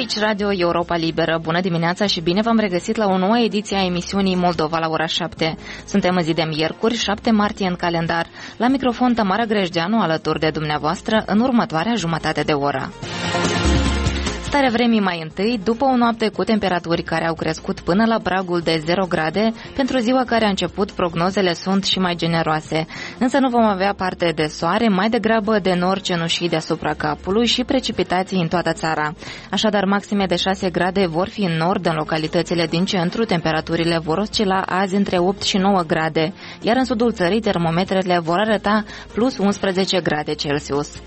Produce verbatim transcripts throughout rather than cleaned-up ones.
Aici Radio Europa Liberă. Bună dimineața și bine v-am regăsit la o nouă ediție a emisiunii Moldova la ora șapte. Suntem în zi de miercuri, șapte martie în calendar. La microfon Tamara Grejdeanu, alături de dumneavoastră, în următoarea jumătate de oră. Starea vremii mai întâi, după o noapte cu temperaturi care au crescut până la pragul de zero grade, pentru ziua care a început prognozele sunt și mai generoase. Însă nu vom avea parte de soare, mai degrabă de nori cenușii deasupra capului și precipitații în toată țara. Așadar, maxime de șase grade vor fi în nord, în localitățile din centru, temperaturile vor oscila azi între opt și nouă grade, iar în sudul țării termometrele vor arăta plus unsprezece grade Celsius.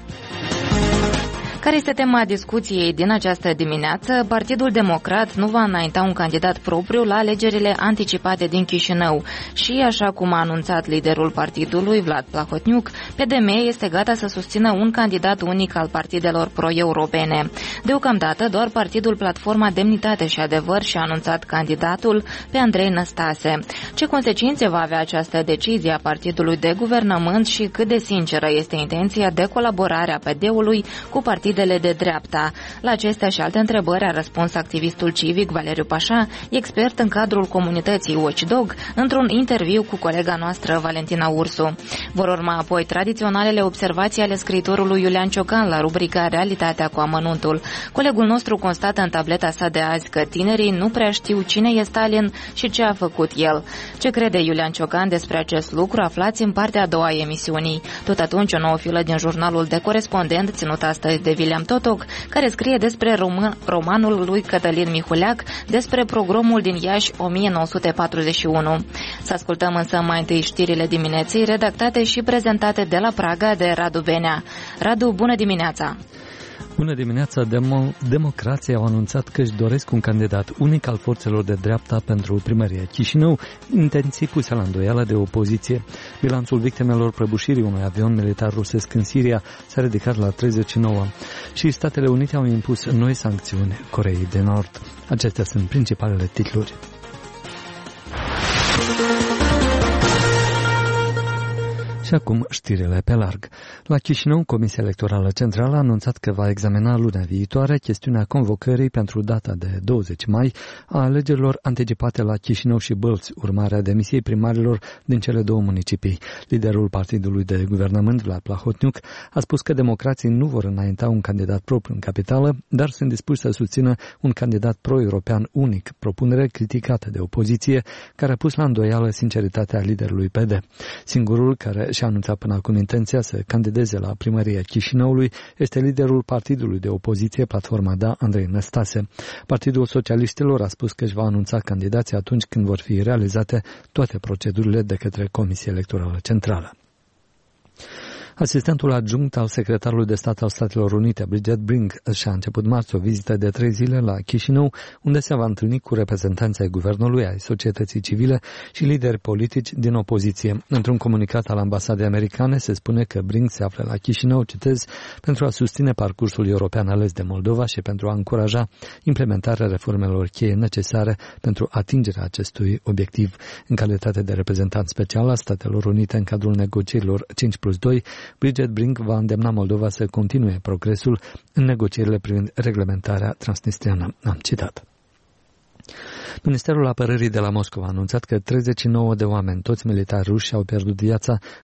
Care este tema discuției din această dimineață? Partidul Democrat nu va înainta un candidat propriu la alegerile anticipate din Chișinău și, așa cum a anunțat liderul partidului, Vlad Plahotniuc, P D M este gata să susțină un candidat unic al partidelor pro-europene. Deocamdată, doar partidul Platforma Demnitate și Adevăr și-a anunțat candidatul pe Andrei Năstase. Ce consecințe va avea această decizie a partidului de guvernământ și cât de sinceră este intenția de colaborare a P D-ului cu partidul de dreapta? La acestea și alte întrebări a răspuns activistul civic Valeriu Pașa, expert în cadrul comunității Watchdog, într-un interviu cu colega noastră Valentina Ursu. Vor urma apoi tradiționalele observații ale scriitorului Iulian Ciocan la rubrica Realitatea cu amănuntul. Colegul nostru constată în tableta sa de azi că tinerii nu prea știu cine e Stalin și ce a făcut el. Ce crede Iulian Ciocan despre acest lucru aflați în partea a doua a emisiunii. Tot atunci o nouă filă din jurnalul De Corespondent, ținut astăzi de William Totoc, care scrie despre rom- romanul lui Cătălin Mihuleac, despre pogromul din Iași o mie nouă sute patruzeci și unu. Să ascultăm însă mai întâi știrile dimineții, redactate și prezentate de la Praga de Radu Benea. Radu, bună dimineața! Bună dimineața! Demo- Democrații au anunțat că își doresc un candidat unic al forțelor de dreapta pentru primăria Chișinău, intenții puse la îndoială de opoziție. Bilanțul victimelor prăbușirii unui avion militar rusesc în Siria s-a ridicat la treizeci și nouă și Statele Unite au impus noi sancțiuni Coreei de Nord. Acestea sunt principalele titluri. Și acum știrile pe larg. La Chișinău, Comisia Electorală Centrală a anunțat că va examina lunea viitoare chestiunea convocării pentru data de douăzeci mai a alegerilor anticipate la Chișinău și Bălți, urmarea demisiei primarilor din cele două municipii. Liderul partidului de guvernământ, Vlad Plahotniuc, a spus că democrații nu vor înainta un candidat propriu în capitală, dar sunt dispuși să susțină un candidat pro-european unic, propunere criticată de opoziție, care a pus la îndoială sinceritatea liderului P D. Singurul care și-a anunțat până acum intenția să candideze la primăria Chișinăului este liderul partidului de opoziție Platforma Da, Andrei Năstase. Partidul Socialiștilor a spus că își va anunța candidații atunci când vor fi realizate toate procedurile de către Comisia Electorală Centrală. Asistentul adjunct al secretarului de stat al Statelor Unite, Bridget Brink, și-a început marți o vizită de trei zile la Chișinău, unde se va întâlni cu reprezentanții ai guvernului, ai societății civile și lideri politici din opoziție. Într-un comunicat al ambasadei americane se spune că Brink se află la Chișinău, citez, pentru a susține parcursul european ales de Moldova și pentru a încuraja implementarea reformelor cheie necesare pentru atingerea acestui obiectiv. În calitate de reprezentant special al Statelor Unite în cadrul negocierilor cinci plus doi, Bridget Brink va îndemna Moldova să continue progresul în negocierile privind reglementarea transnistriană. Am citat. Ministerul Apărării de la Moscova a anunțat că treizeci și nouă de oameni, toți militari ruși, au pierdut viața